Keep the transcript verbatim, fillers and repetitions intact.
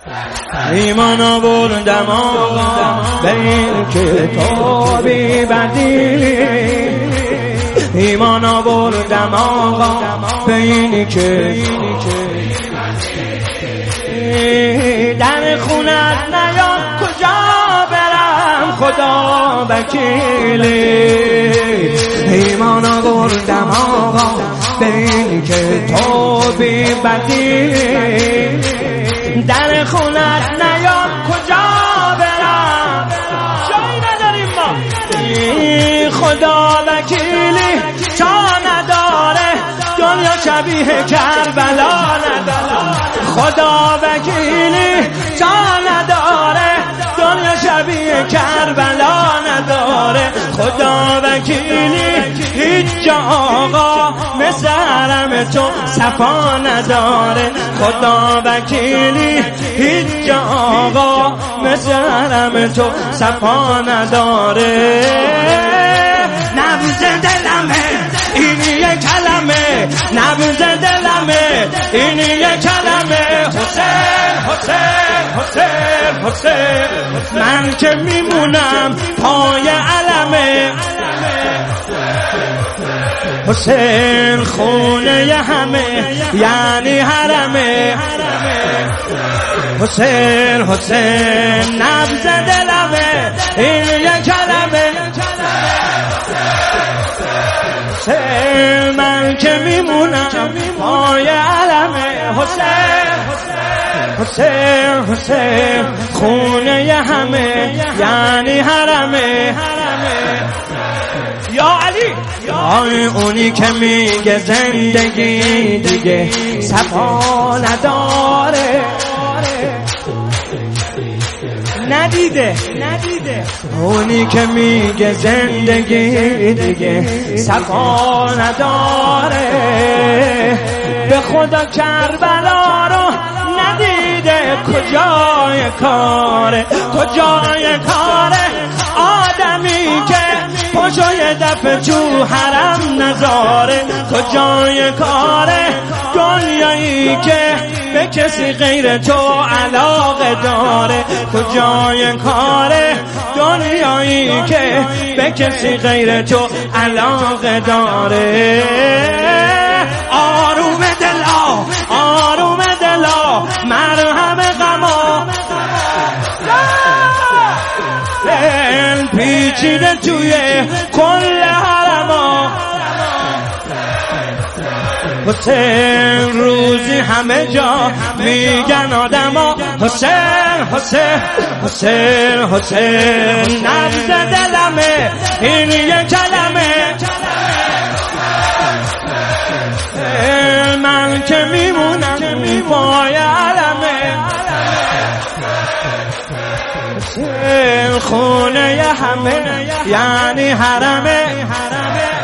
ایمان آوردم آقا به این کتابی بدی، ایمان آوردم آقا به این که در خونت نیاد کجا برم خدا وکیلی، ایمان آوردم آقا به این کتابی بدی، در خونت نیاد کجا برم جایی نداریم ما، خدا وکیلی جا نداره دنیا شبیه کربلا نداره، خدا وکیلی جا نداره دنیا شبیه کربلا نداره، خدا وکیلی هیچ جا آقا مثل حرم تو صفا نداره، خدا وکیلی هیچ جا آقا مثل حرم تو صفا نداره. نبض دلمه این یک کلمه، نبض دلمه این یک کلمه، حسین حسین حسین حسین، من که میمونم پای علمه، حسین خونه همه یعنی حرمه، حسین حسین نبض دلمه این یک کلمه، حسین من که میمونم پای علمه، حسین حسین حسین خونه همه یعنی حرمه، یا علی آی اونی که میگه زندگی دیگه صفا نداره، ندیده ندیده اونی که میگه زندگی دیگه صفا نداره، به خدا کربلا رو ندیده کجای کاره، کجای کاره آدمی که پشوی دفع تو حرم نذاره، کجای کاره دنیایی که به کسی غیر تو علاقه داره، کجای کاره دنیایی که به کسی غیر تو علاقه داره. آروم دلا آروم دلا مرهم غما دل پیچیده توی کل حرما، حسین روزی همه جا میگن آدما، حسین حسین حسین حسین نبض دلمه این یک کلمه، من که میمونم پای علمه، حسین خونه همه یعنی حرمه.